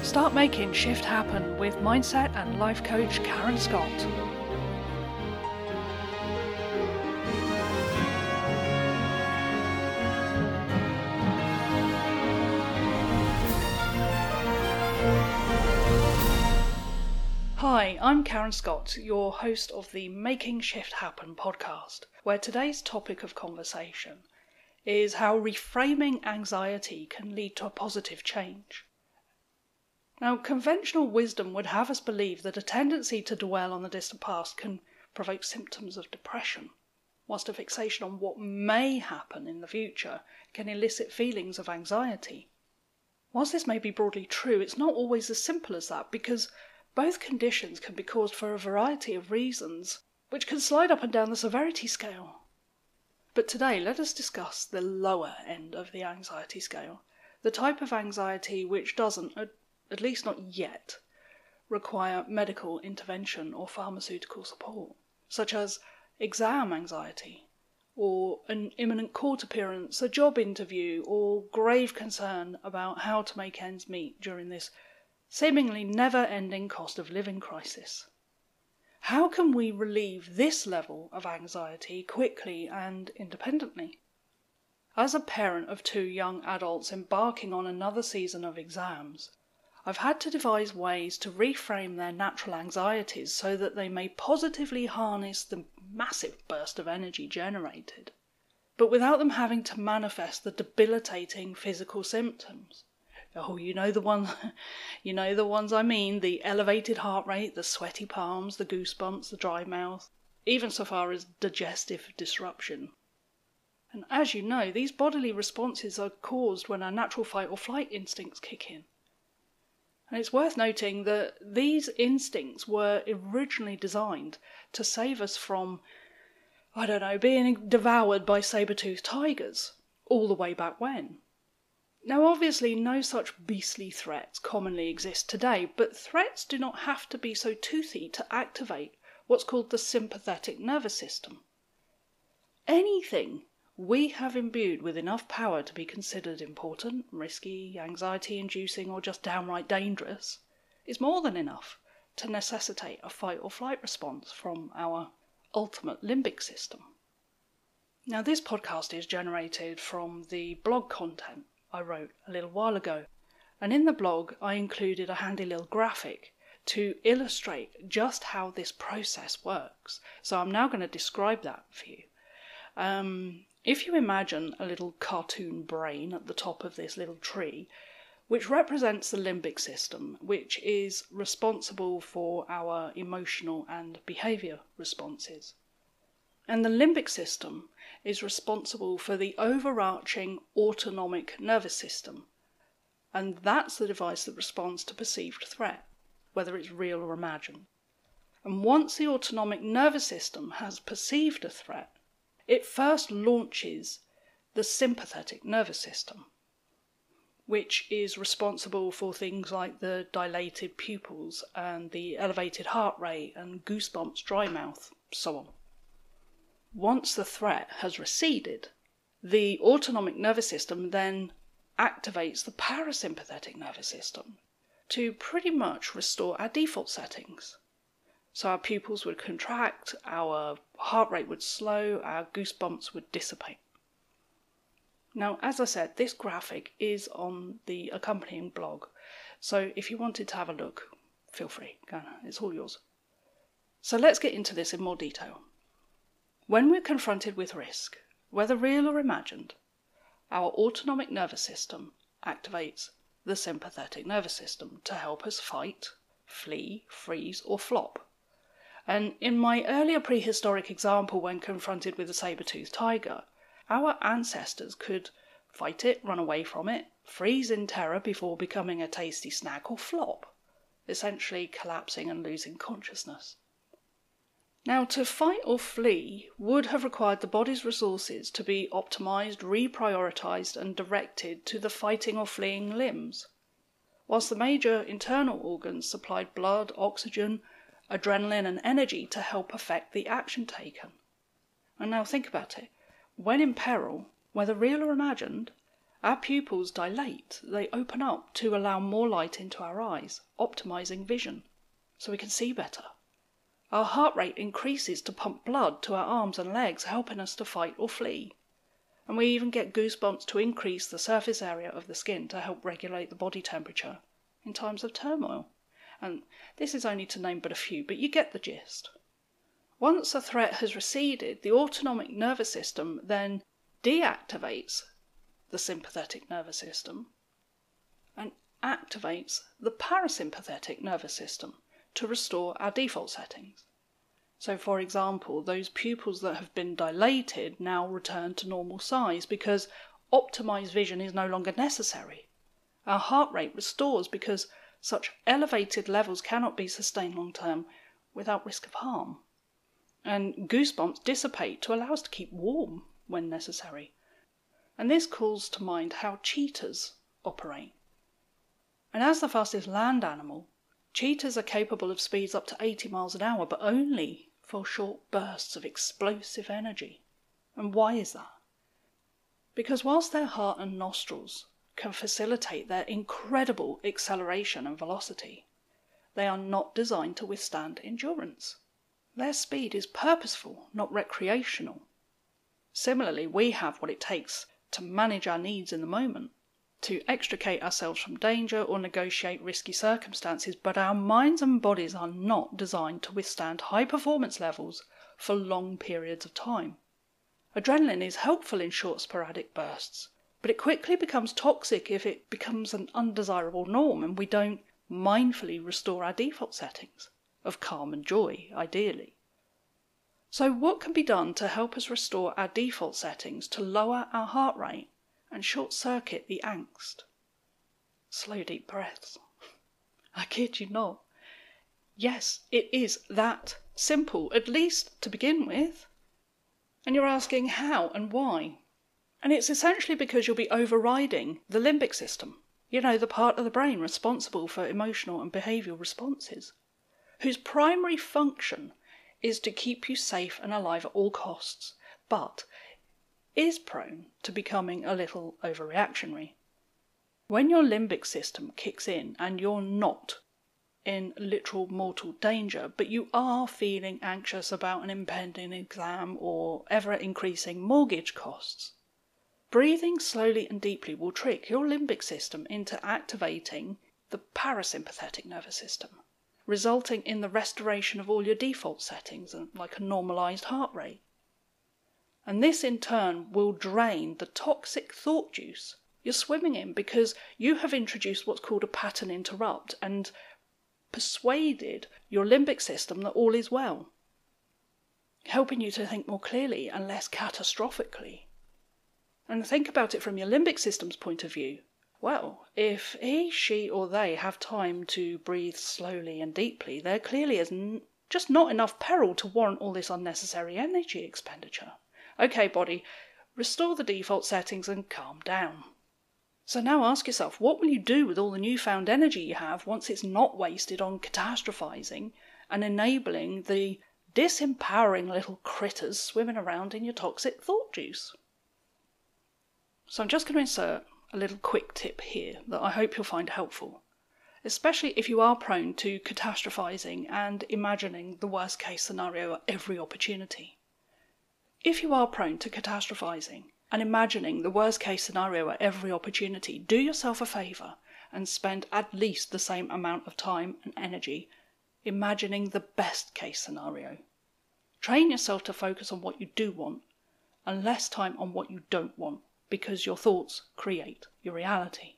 Start making shift happen with mindset and life coach Karen Scott. Hi, I'm Karen Scott, your host of the Making Shift Happen podcast, where today's topic of conversation is how reframing anxiety can lead to a positive change. Now, conventional wisdom would have us believe that a tendency to dwell on the distant past can provoke symptoms of depression, whilst a fixation on what may happen in the future can elicit feelings of anxiety. Whilst this may be broadly true, it's not always as simple as that, because both conditions can be caused for a variety of reasons, which can slide up and down the severity scale. But today, let us discuss the lower end of the anxiety scale, the type of anxiety which doesn't, at least not yet, require medical intervention or pharmaceutical support, such as exam anxiety, or an imminent court appearance, a job interview, or grave concern about how to make ends meet during this seemingly never-ending cost of living crisis. How can we relieve this level of anxiety quickly and independently? As a parent of 2 young adults embarking on another season of exams, I've had to devise ways to reframe their natural anxieties so that they may positively harness the massive burst of energy generated, but without them having to manifest the debilitating physical symptoms. Oh, you know the ones I mean, the elevated heart rate, the sweaty palms, the goosebumps, the dry mouth, even so far as digestive disruption. And as you know, these bodily responses are caused when our natural fight or flight instincts kick in. And it's worth noting that these instincts were originally designed to save us from, being devoured by saber-toothed tigers, all the way back when. Now, obviously, no such beastly threats commonly exist today, but threats do not have to be so toothy to activate what's called the sympathetic nervous system. Anything we have imbued with enough power to be considered important, risky, anxiety-inducing, or just downright dangerous is more than enough to necessitate a fight or flight response from our ultimate limbic system. Now, this podcast is generated from the blog content I wrote a little while ago, and in the blog I included a handy little graphic to illustrate just how this process works. So I'm now going to describe that for you. If you imagine a little cartoon brain at the top of this little tree, which represents the limbic system, which is responsible for our emotional and behaviour responses. And the limbic system is responsible for the overarching autonomic nervous system. And that's the device that responds to perceived threat, whether it's real or imagined. And once the autonomic nervous system has perceived a threat, it first launches the sympathetic nervous system, which is responsible for things like the dilated pupils and the elevated heart rate and goosebumps, dry mouth, so on. Once the threat has receded, the autonomic nervous system then activates the parasympathetic nervous system to pretty much restore our default settings. So our pupils would contract, our heart rate would slow, our goosebumps would dissipate. Now, as I said, this graphic is on the accompanying blog, so if you wanted to have a look, feel free, it's all yours. So let's get into this in more detail. When we're confronted with risk, whether real or imagined, our autonomic nervous system activates the sympathetic nervous system to help us fight, flee, freeze, or flop. And in my earlier prehistoric example, when confronted with a saber-toothed tiger, our ancestors could fight it, run away from it, freeze in terror before becoming a tasty snack, or flop, essentially collapsing and losing consciousness. Now, to fight or flee would have required the body's resources to be optimized, reprioritized, and directed to the fighting or fleeing limbs, whilst the major internal organs supplied blood, oxygen, adrenaline, and energy to help effect the action taken. And now think about it. When in peril, whether real or imagined, Our pupils dilate, they open up to allow more light into our eyes, optimizing vision, so we can see better. Our heart rate increases to pump blood to our arms and legs, helping us to fight or flee. And we even get goosebumps to increase the surface area of the skin to help regulate the body temperature in times of turmoil. And this is only to name but a few, but you get the gist. Once a threat has receded, the autonomic nervous system then deactivates the sympathetic nervous system and activates the parasympathetic nervous system to restore our default settings. So, for example, those pupils that have been dilated now return to normal size because optimized vision is no longer necessary. Our heart rate restores because such elevated levels cannot be sustained long term without risk of harm. And goosebumps dissipate to allow us to keep warm when necessary. And this calls to mind how cheetahs operate. And as the fastest land animal, cheetahs are capable of speeds up to 80 miles an hour, but only for short bursts of explosive energy. And why is that? Because whilst their heart and nostrils can facilitate their incredible acceleration and velocity, they are not designed to withstand endurance. Their speed is purposeful, not recreational. Similarly, we have what it takes to manage our needs in the moment, to extricate ourselves from danger or negotiate risky circumstances, but our minds and bodies are not designed to withstand high performance levels for long periods of time. Adrenaline is helpful in short sporadic bursts, but it quickly becomes toxic if it becomes an undesirable norm and we don't mindfully restore our default settings of calm and joy, ideally. So what can be done to help us restore our default settings to lower our heart rate and short-circuit the angst? Slow, deep breaths. I kid you not. Yes, it is that simple, at least to begin with. And you're asking how and why? And it's essentially because you'll be overriding the limbic system, the part of the brain responsible for emotional and behavioural responses, whose primary function is to keep you safe and alive at all costs, but is prone to becoming a little overreactionary. When your limbic system kicks in and you're not in literal mortal danger, but you are feeling anxious about an impending exam or ever-increasing mortgage costs, breathing slowly and deeply will trick your limbic system into activating the parasympathetic nervous system, resulting in the restoration of all your default settings and like a normalized heart rate. And this in turn will drain the toxic thought juice you're swimming in because you have introduced what's called a pattern interrupt and persuaded your limbic system that all is well, helping you to think more clearly and less catastrophically. And think about it from your limbic system's point of view. Well, if he, she or they have time to breathe slowly and deeply, there clearly is just not enough peril to warrant all this unnecessary energy expenditure. Okay, body, restore the default settings and calm down. So now ask yourself, what will you do with all the newfound energy you have once it's not wasted on catastrophizing and enabling the disempowering little critters swimming around in your toxic thought juice? So I'm just going to insert a little quick tip here that I hope you'll find helpful, especially if you are prone to catastrophizing and imagining the worst case scenario at every opportunity. If you are prone to catastrophizing and imagining the worst case scenario at every opportunity, do yourself a favour and spend at least the same amount of time and energy imagining the best case scenario. Train yourself to focus on what you do want and less time on what you don't want, because your thoughts create your reality.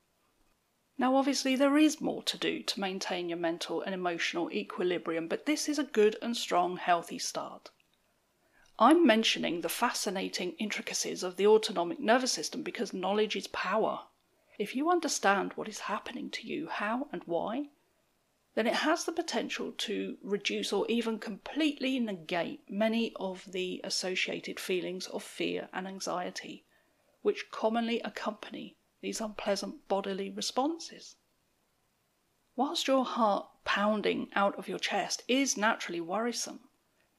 Now obviously there is more to do to maintain your mental and emotional equilibrium, but this is a good and strong, healthy start. I'm mentioning the fascinating intricacies of the autonomic nervous system because knowledge is power. If you understand what is happening to you, how and why, then it has the potential to reduce or even completely negate many of the associated feelings of fear and anxiety, which commonly accompany these unpleasant bodily responses. Whilst your heart pounding out of your chest is naturally worrisome,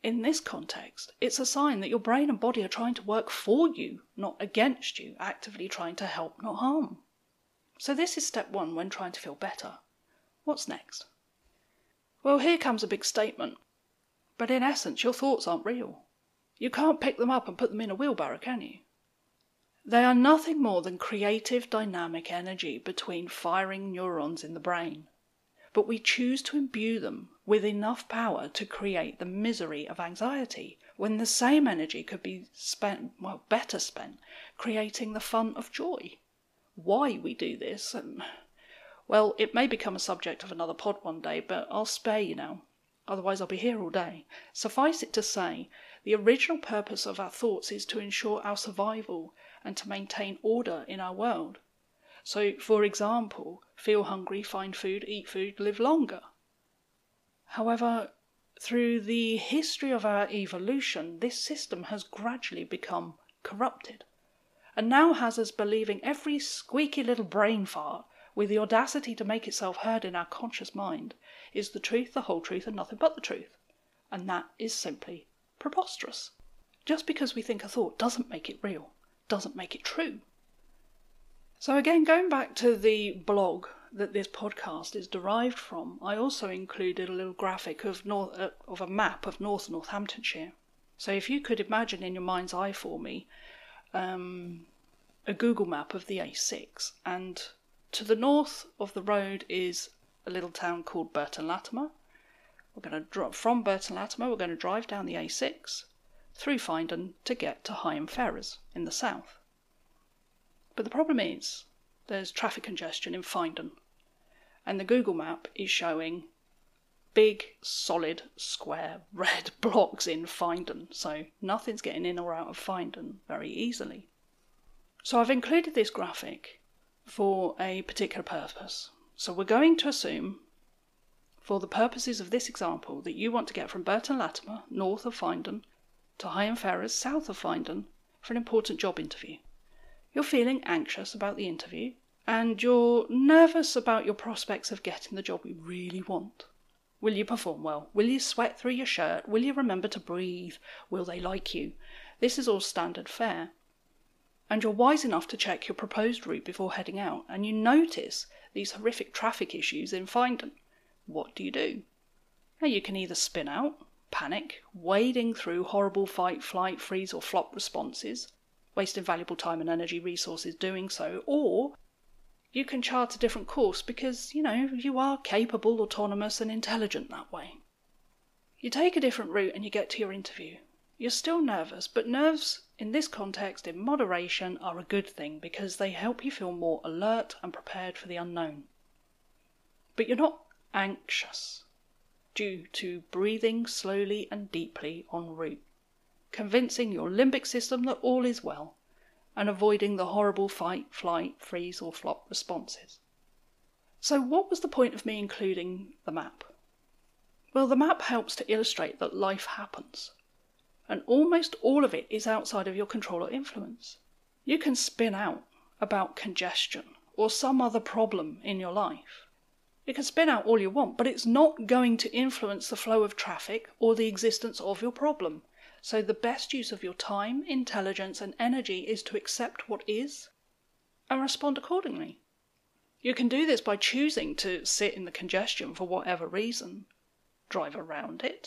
In this context, it's a sign that your brain and body are trying to work for you, not against you, actively trying to help, not harm. So this is step one when trying to feel better. What's next? Well, here comes a big statement. But in essence, your thoughts aren't real. You can't pick them up and put them in a wheelbarrow, can you? They are nothing more than creative dynamic energy between firing neurons in the brain. But we choose to imbue them with enough power to create the misery of anxiety, when the same energy could be spent, better spent, creating the fun of joy. Why we do this, well, it may become a subject of another pod one day, but I'll spare you now. Otherwise I'll be here all day. Suffice it to say, the original purpose of our thoughts is to ensure our survival and to maintain order in our world. So, for example, feel hungry, find food, eat food, live longer. However, through the history of our evolution, this system has gradually become corrupted, and now has us believing every squeaky little brain fart, with the audacity to make itself heard in our conscious mind, is the truth, the whole truth, and nothing but the truth. And that is simply preposterous. Just because we think a thought doesn't make it real, doesn't make it true. So again, going back to the blog that this podcast is derived from, I also included a little graphic of a map of North Northamptonshire. So if you could imagine in your mind's eye for me a Google map of the A6, and to the north of the road is a little town called Burton Latimer. From Burton Latimer, we're going to drive down the A6 through Findon to get to Heigham Ferrers in the south. But the problem is there's traffic congestion in Findon, and the Google map is showing big, solid, square, red blocks in Findon, so nothing's getting in or out of Findon very easily. So I've included this graphic for a particular purpose. So we're going to assume, for the purposes of this example, that you want to get from Burton Latimer, north of Findon, to Heigham Ferrers, south of Findon, for an important job interview. You're feeling anxious about the interview, and you're nervous about your prospects of getting the job you really want. Will you perform well? Will you sweat through your shirt? Will you remember to breathe? Will they like you? This is all standard fare. And you're wise enough to check your proposed route before heading out, and you notice these horrific traffic issues in Findon. What do? Now you can either spin out, panic, wading through horrible fight, flight, freeze or flop responses, wasting valuable time and energy resources doing so, or you can chart a different course because, you are capable, autonomous and intelligent that way. You take a different route and you get to your interview. You're still nervous, but nerves in this context, in moderation, are a good thing because they help you feel more alert and prepared for the unknown. But you're not anxious due to breathing slowly and deeply en route, convincing your limbic system that all is well, and avoiding the horrible fight, flight, freeze or flop responses. So what was the point of me including the map? Well, the map helps to illustrate that life happens, and almost all of it is outside of your control or influence. You can spin out about congestion or some other problem in your life. You can spin out all you want, but it's not going to influence the flow of traffic or the existence of your problem. So the best use of your time, intelligence and energy is to accept what is and respond accordingly. You can do this by choosing to sit in the congestion for whatever reason, drive around it,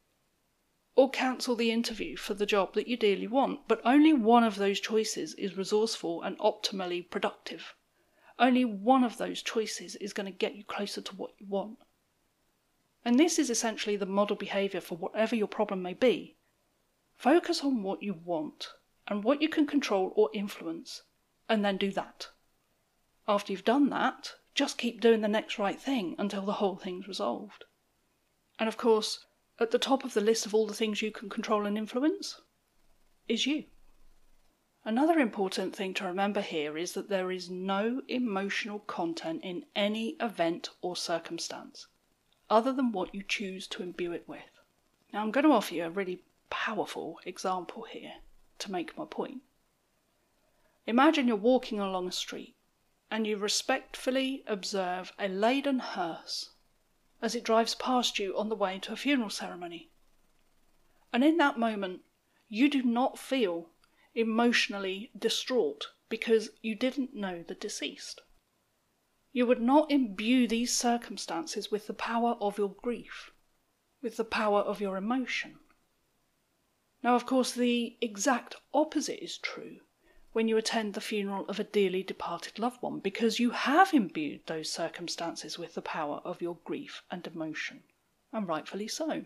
or cancel the interview for the job that you dearly want, but only one of those choices is resourceful and optimally productive. Only one of those choices is going to get you closer to what you want. And this is essentially the model behaviour for whatever your problem may be. Focus on what you want and what you can control or influence, and then do that. After you've done that, just keep doing the next right thing until the whole thing's resolved. And of course, at the top of the list of all the things you can control and influence is you. Another important thing to remember here is that there is no emotional content in any event or circumstance, other than what you choose to imbue it with. Now I'm going to offer you a really powerful example here to make my point. Imagine you're walking along a street and you respectfully observe a laden hearse as it drives past you on the way to a funeral ceremony. And in that moment, you do not feel emotionally distraught because you didn't know the deceased. You would not imbue these circumstances with the power of your grief, with the power of your emotion. Now, of course, the exact opposite is true when you attend the funeral of a dearly departed loved one, because you have imbued those circumstances with the power of your grief and emotion, and rightfully so.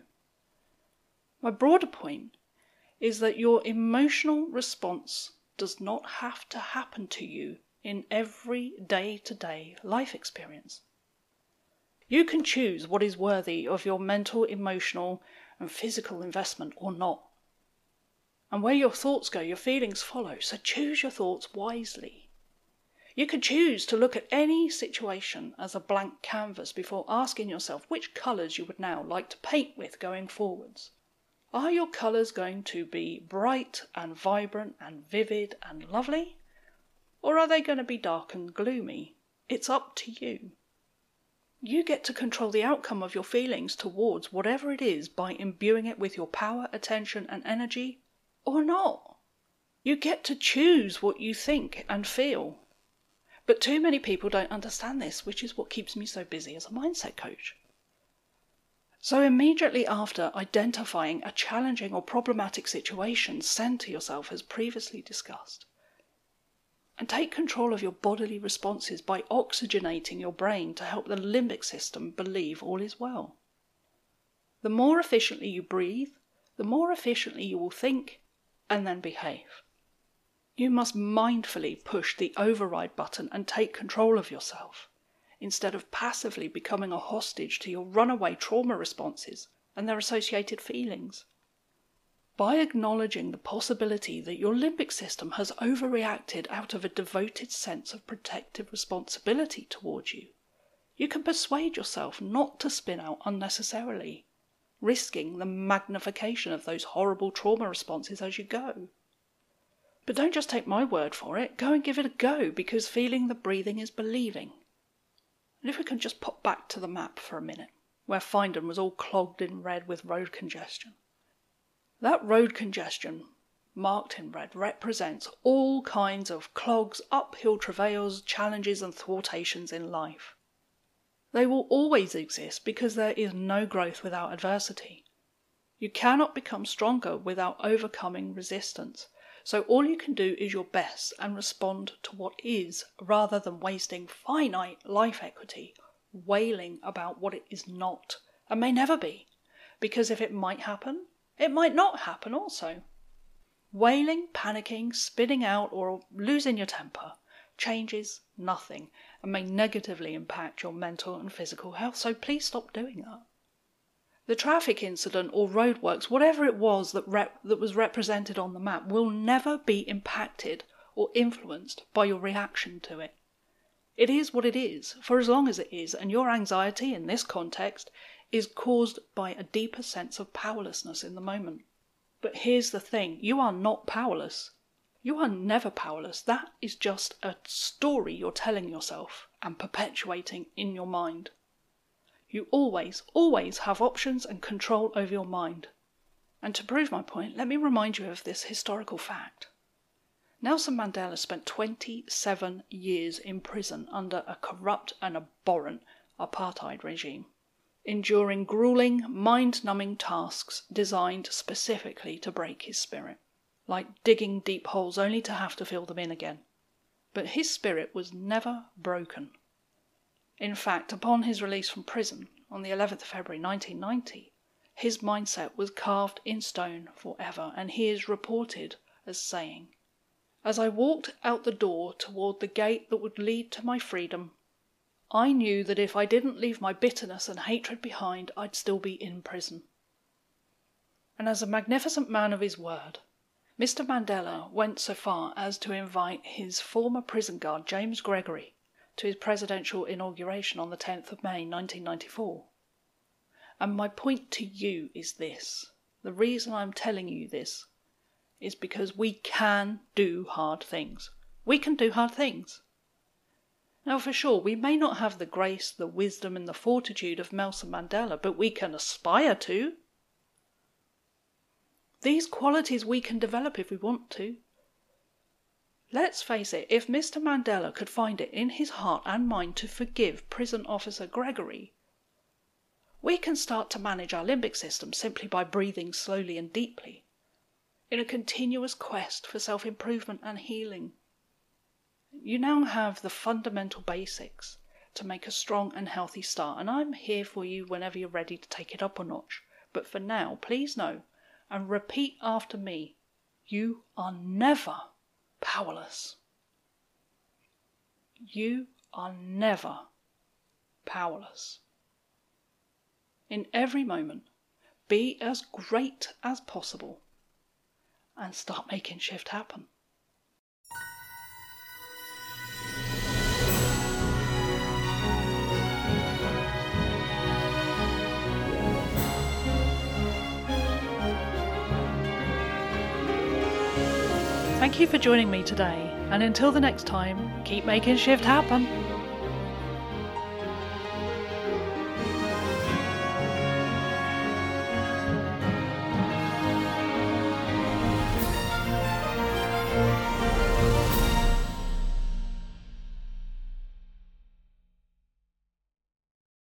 My broader point is that your emotional response does not have to happen to you in every day-to-day life experience. You can choose what is worthy of your mental, emotional, and physical investment or not. And where your thoughts go, your feelings follow, so choose your thoughts wisely. You could choose to look at any situation as a blank canvas before asking yourself which colours you would now like to paint with going forwards. Are your colours going to be bright and vibrant and vivid and lovely? Or are they going to be dark and gloomy? It's up to you. You get to control the outcome of your feelings towards whatever it is by imbuing it with your power, attention, and energy, or not. You get to choose what you think and feel. But too many people don't understand this, which is what keeps me so busy as a mindset coach. So immediately after identifying a challenging or problematic situation, center yourself as previously discussed. And take control of your bodily responses by oxygenating your brain to help the limbic system believe all is well. The more efficiently you breathe, the more efficiently you will think and then behave. You must mindfully push the override button and take control of yourself, instead of passively becoming a hostage to your runaway trauma responses and their associated feelings. By acknowledging the possibility that your limbic system has overreacted out of a devoted sense of protective responsibility towards you, you can persuade yourself not to spin out unnecessarily, risking the magnification of those horrible trauma responses as you go. But don't just take my word for it, go and give it a go, because feeling the breathing is believing. And if we can just pop back to the map for a minute, where Findon was all clogged in red with road congestion. That road congestion, marked in red, represents all kinds of clogs, uphill travails, challenges and thwartations in life. They will always exist because there is no growth without adversity. You cannot become stronger without overcoming resistance. So all you can do is your best and respond to what is, rather than wasting finite life equity wailing about what it is not and may never be, because if it might happen, it might not happen also. Wailing, panicking, spinning out or losing your temper changes nothing and may negatively impact your mental and physical health, so please stop doing that. The traffic incident or roadworks, whatever it was that was represented on the map, will never be impacted or influenced by your reaction to it. It is what it is, for as long as it is, and your anxiety in this context is caused by a deeper sense of powerlessness in the moment. But here's the thing, you are not powerless. You are never powerless. That is just a story you're telling yourself and perpetuating in your mind. You always, always have options and control over your mind. And to prove my point, let me remind you of this historical fact. Nelson Mandela spent 27 years in prison under a corrupt and abhorrent apartheid regime, enduring grueling, mind-numbing tasks designed specifically to break his spirit, like digging deep holes only to have to fill them in again. But his spirit was never broken. In fact, upon his release from prison on the 11th of February 1990, his mindset was carved in stone forever, and he is reported as saying, "As I walked out the door toward the gate that would lead to my freedom, I knew that if I didn't leave my bitterness and hatred behind, I'd still be in prison." And as a magnificent man of his word, Mr. Mandela went so far as to invite his former prison guard, James Gregory, to his presidential inauguration on the 10th of May 1994. And my point to you is this. The reason I'm telling you this is because we can do hard things. We can do hard things. Now, for sure, we may not have the grace, the wisdom and the fortitude of Nelson Mandela, but we can aspire to. These qualities we can develop if we want to. Let's face it, if Mr. Mandela could find it in his heart and mind to forgive Prison Officer Gregory, we can start to manage our limbic system simply by breathing slowly and deeply, in a continuous quest for self-improvement and healing. You now have the fundamental basics to make a strong and healthy start, and I'm here for you whenever you're ready to take it up a notch. But for now, please know, and repeat after me, you are never powerless. You are never powerless. In every moment, be as great as possible and start making shift happen. Thank you for joining me today, and until the next time, keep making shift happen.